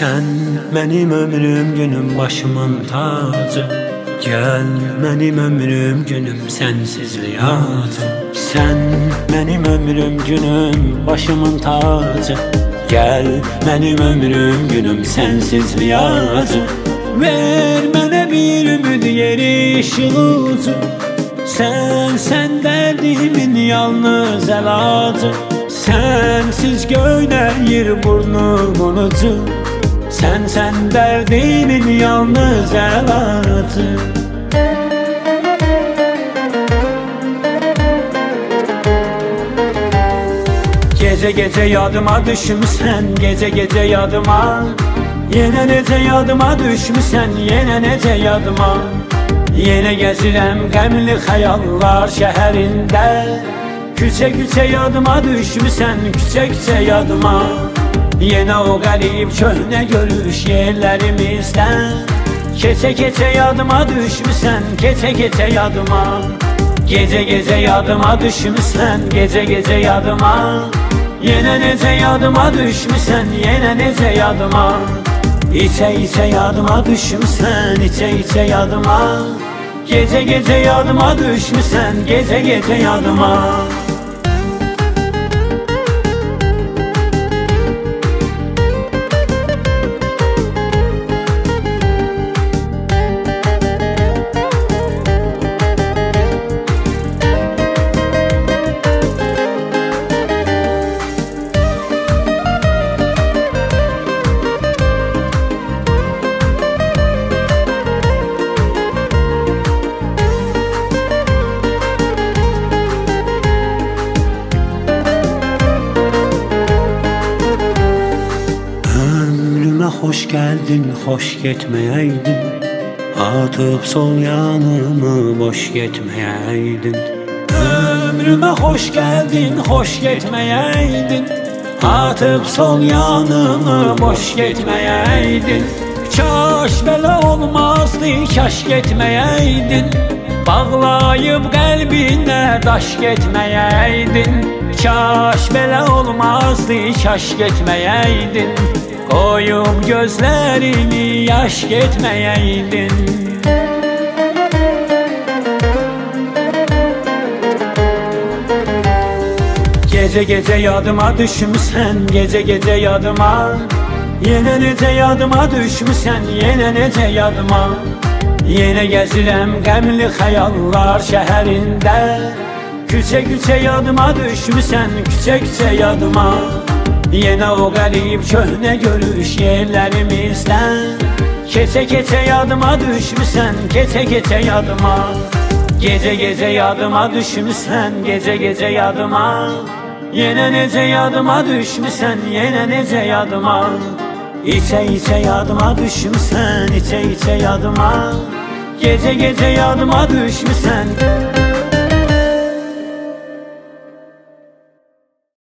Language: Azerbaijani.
Sen benim ömrüm günüm başımın tacı. Gel benim ömrüm günüm sensizliğe acı. Sen benim ömrüm günüm başımın tacı. Gel benim ömrüm günüm sensizliğe acı. Ver bana bir ümid yeri ışılıcı. Sen derdimin yalnız elacı. Sensiz göynəyir burnumun ucu. Sen derdimin yalnız elacı. Gece gece yadıma düşmüsən, gece gece yadıma. Yine nece yadıma düşmüsən, yine nece yadıma. Yine gezirəm qəmli xəyallar şəhərində. Küçe küçe yadıma düşmüsən, küçe küçe yadıma. Yine o qərib köhnə görüş yerlərimizdən. Keçe keçe yadıma düşmüsən, keçe keçe yadıma. Gece gece yadıma düşmüsən, gece gece yadıma. Yine nece yadıma düşmüsən, yine nece yadıma. İçe içe yadıma düşmüsən, içe içe yadıma. Gece gece yadıma düşmüsən, gece gece yadıma. Hoş geldin, hoş gitmeyeydin. Atıp sol yanımı boş gitmeyeydin. Ömrüme hoş geldin, hoş gitmeyeydin. Atıp sol yanımı boş gitmeyeydin. Kaş belə olmazdı, kaş gitmeyeydin. Bağlayıp kalbine daş gitmeyeydin. Kaş belə olmazdı, kaş gitmeyeydin. Koyup gözlerimi yaş getmeyeydin. Gece gece yadıma düşmüsən, gece gece yadıma. Yine nece yadıma düşmüsən, yine nece yadıma. Yine gezirəm qəmli xəyallar şəhərində. Küçe küçe yadıma düşmüsən, küçe küçe yadıma. Yine o qərib köhnə görüş yerlərimizdən. Keçe keçe yadıma düşmüsən, keçe keçe yadıma. Gece gece yadıma düşmüsən, gece gece yadıma. Yine nece yadıma düşmüsən, yine nece yadıma. İçe içe yadıma düşmüsən, içe içe yadıma. Gece gece yadıma düşmüsən.